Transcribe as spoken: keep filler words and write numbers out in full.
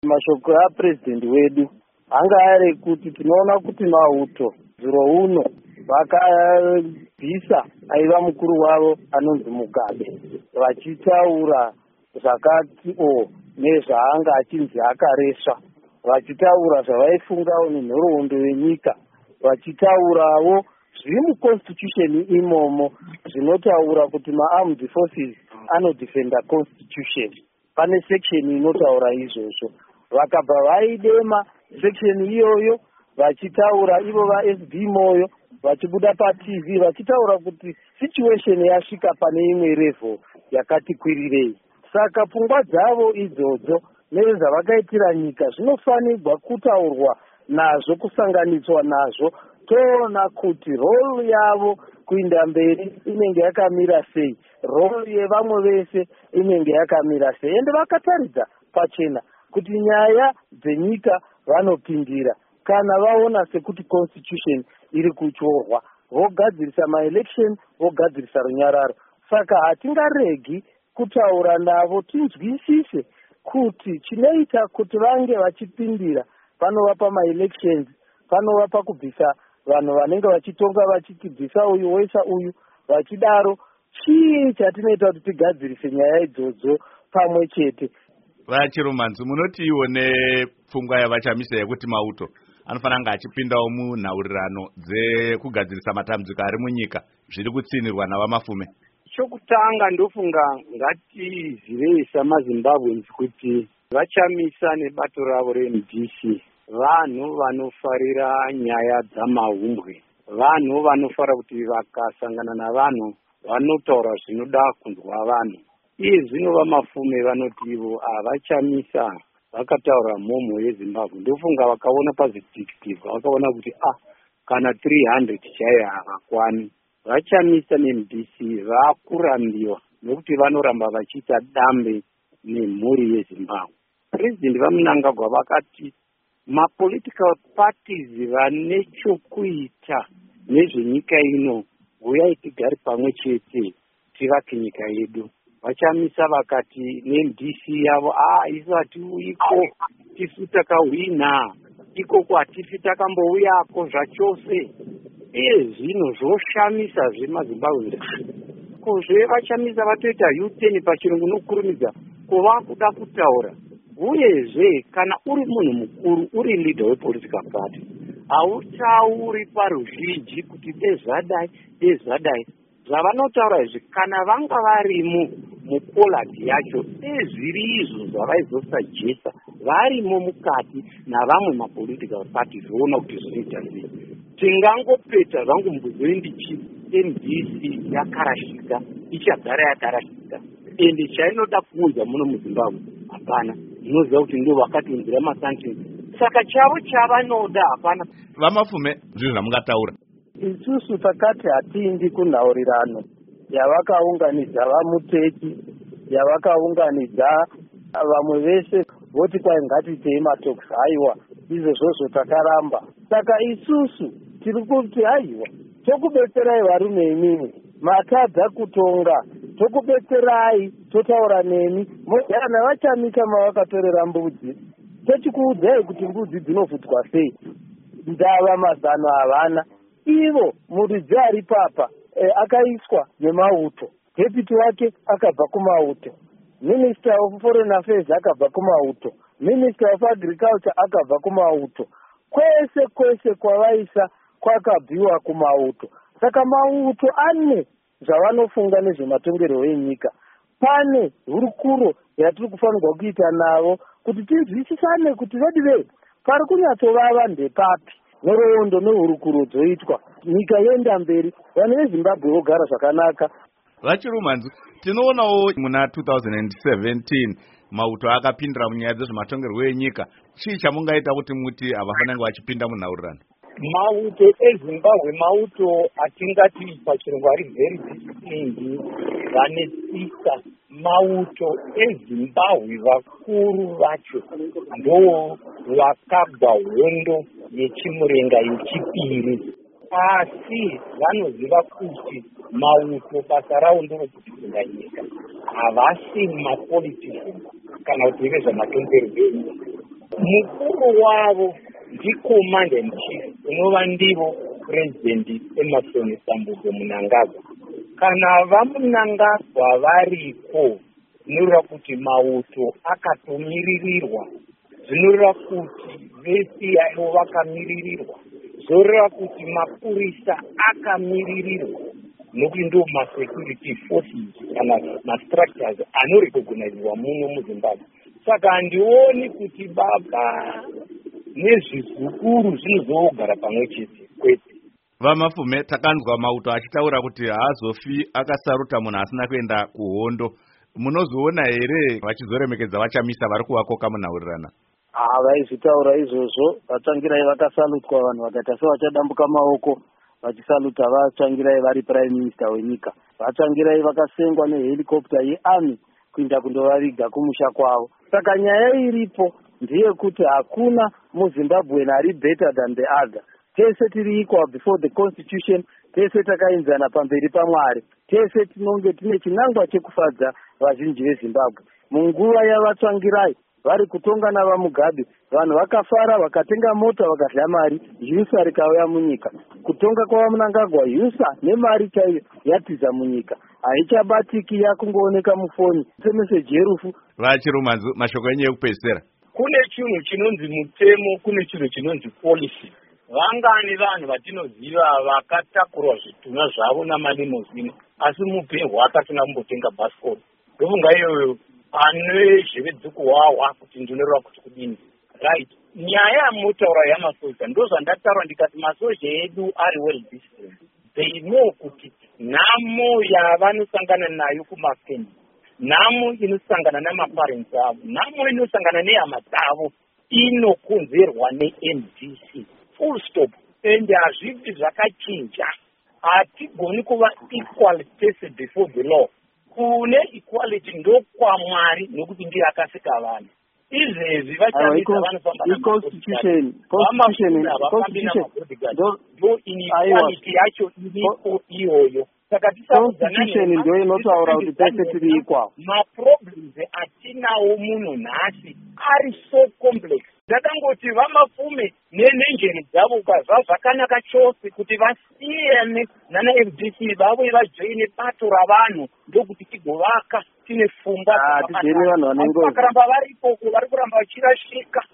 Mashoko apresident wedu anga ari kuti tinoona kuti Mauto zuro uno vakabvisa aiva mukuru wavo anonzi Mugabe vachitaura zvakati o nezvaanga achinzi akaresva, vachitaura zvavaifungawo nenhoroondo yenyika, vachitaurawo zviri muconstitution imomo zvinotaura kuti ma-armed forces anodefenda constitution. Pane section inotaura izvozvo. Vakabva vaidema section iyoyo vachitaura ivo va-S D moyo vachibuda pa-T V vachitaura kuti situation yasvika pane imwe level yakati kwirirei. Saka pfungwa dzavo idzodzo nezvavakaitira nyika zvinofanirwa kutaurwa nazvo, kusanganiswa nazvo, toona kuti role yavo kuinda mberi inenge yakamira sei, role yevamwe vese inenge yakamira sei, ende vakataridza pachena kuti nyaya dzenyika vanopindira kana vaona sekuti constitution iri kutyorwa, vogadzirisa ma-election, vogadzirisa runyararo. Saka hatingaregi kutaura navo tinzwisise kuti chinoita kuti vange vachipindira panova pama-elections, panova pakubvisa vanhu vanenge vachitonga vachitibvisa uyu woisa uyu, vachidaro chii chatinoita kuti tigadzirise nyaya idzodzo pamwe chete. Vachiromanzi, munoti iwo nepfungwa yavachamisa yekuti Mauto anofanira kunge achipindawo munhaurirano dzekugadzirisa matambudziko ari munyika zviri kutsinirwa navamafume? Chokutanga ndofunga ngatizivei samaZimbabweans kuti vachamisa nebato ravo re-M D C vanhu vanofarira nyaya dzamahumbwe, vanhu vanofarira kuti vakasangana navanhu vanotaura zvinoda kunzwa vanhu. Iye zvino vamafume vanoti ivo havachamisa vakataura mhomho yeZimbabwe. Ndofunga vakaona pazvidhikitivu vakaona kuti ah kana three hundred chaiyo havakwani, vachamisa ne-M D C vakurambiwa nokuti vanoramba vachiita dambe nemhuri yeZimbabwe. President vaMnangagwa vakati ma-political parties vane chokuita nezvenyika ino uyai tigare pamwe chete tivake nyika yedu. Vachamisa vakati ne-M D C yavo ah isu hatiuyiko, tisu takahwina, ikoko hatifi takambouyako zvachose. Iye zvino zvoshamisa zvemaZimbabwe kozve vachamisa vatoita U-turn pachirungu nokurumidza kuvakuda kutaura. Uyezve kana uri munhu mukuru, uri leader wepolitical party, hautauri paruzhinji kuti dezvadai dezvadai. Zvavanotaura izvi kana vanga varimo mupolati yacho ezviri izvo zvavaizosajesa varimo mukati navamwe mapolitical parties voona kuti zvinoita sei. Tingangopeta zvangu mbuzoi ndichi M D C yakarashika, ichagara yakarashika, ende chainoda kuudza muno muZimbabwe hapana. Ndinoziva kuti ndio vakatunzira masanctions, saka chavo chavanoda hapana. Vamafume zvinhu zvamungataura? Isusu takati hatiindi kunhaurirano yavakaunganidza vaMuteki, yavakaunganidza vamwe vese voti kwai ngatitei matoks, haiwa izvozvozvo takaramba. Saka isusu tiri kuti haiwa tokubetserai varume imimi, matadza kutonga, tokubetserai, totaura nemi, mogara navachamisa mavakatorera mbudzi, tochikuudzai kuti mbudzi dzinovhutwa sei, ndava mazano havana. Ivo muridzi ari papa e, akaiswa neMauto, deputy wake akabva kuMauto, minister of foreign affairs akabva kuMauto, minister of agriculture akabva kuMauto, kwese kwese kwavaisa kwakabviwa kuMauto. Saka Mauto ane zvavanofunga nezvematongerwo enyika. Pane hurukuro yatiri kufanirwa kuita navo kuti tinzwisisane kuti vedivei pari kunyatovava ndepapi, nhoroondo nehurukuro dzoitwa, nyika yenda mberi, vanhu veZimbabwe vogara zvakanaka. Vachiromanzi, tinoonawo muna two thousand seventeen Mauto akapindira munyaya dzezvematongerwo enyika. Chii chamungaita kuti muti havafanirwi vachipinda munhaurirano? Mauto eZimbabwe, Mauto atingati pachirungu ari very disciplined, vane tsika. Mauto eZimbabwe vakuru vacho ndo vakabva hondo yechimurenga yechipiri, asi vanoziva kuti Mauto basa ravo nderokutonga nyika, havasi mapoliticians kana kuti vezvematongerwo enyika. mukuru wavo ndikomanda in chief unova ndivo president Emerson Sambudzo Mnangagwa. Kana vamunangagwa variko zvinoreva kuti mauto akatomiririrwa, zvinoreva kuti vesi aivo vakamiririrwa, zvoreva kuti mapurisa akamiririrwa, nokuti ndo masecurity forces kana mastructures anorecognizwa muno muZimbabwe. Saka handioni kuti baba nezvizukuru zvinozogara pamwe chete kwete. Vamafume takanzwa mauto achitaura kuti haazofi akasaruta munhu asina kuenda kuhondo. Munozoona here vachizoremekedza vachamisa vari kuvakoka munhaurirana? Ah, vaizvitaura izvozvo, vatangirai vakasalutwa vanhu vakaita sevachadambuka maoko, vachisaluta vatangirai vari prime minister wenyika. Vatangirai vakasengwa nehelicopter yearmy kuenda kundovaviga kumusha kwavo. Saka nyaya iripo ndeyekuti hakuna muZimbabwe ari better than the other. Tese tiri equal before the constitution, tese takaenzana pamberi paMwari, tese tinonge tine chinangwa chekufadza vazhinji veZimbabwe. Munguva yavatsvangirai vari kutonga navaMugabe, vanhu vakafara, vakatenga mota, vakadya mari, yusa rikauya munyika. Kutonga kwavaMnangagwa, yusa nemari chaiyo yatiza munyika. Haichabatiki yakungooneka mufoni semeseji yerufu. Vachirumanzu, mashoko enyu ekupedzisira. Kune chinhu chinonzi mutemo, kune chinhu chinonzi policy. Vangani vanhu vatinoziva vakatakurwa zvitunha zvavo namalimousine, asi mupenyu akasina kumbotenga bhasikoro. Ndofunga iyoyo ane zvevedzukuwawa kuti ndinoreva kuti kudini. Right. Nyaya yamunotaura yamasoja ndozvandataura ndikati masoja edu ari well disciplined. They know kuti nhamo yavanosangana nayo kumakeni, nhamo inosangana namaparents avo, nhamo inosangana nehama dzavo inokonzerwa ne-M D C. Full stop. Ende hazvibvi zvakachinja. Hatigoni kuva equal tese before the law. Kune equality ndokwamwari nokuti ndiye akasika vanhu. Izvezvi vachamisa vanofamba constitution constitution ndo inequality yacho iripo iyoyo. Saka constitution ndio inotaura kuti tese tiri equal. Maproblems atinawo muno nhasi ari so complex. Ndakangoti vamafume nenjeri dzavo ukazva zvakanaka chose kuti vasiyane nana F D C vavo vajoine bato ravanhu ndokuti tigovaka tine pfungwa vakaramba varipo vari kuramba vachirashika.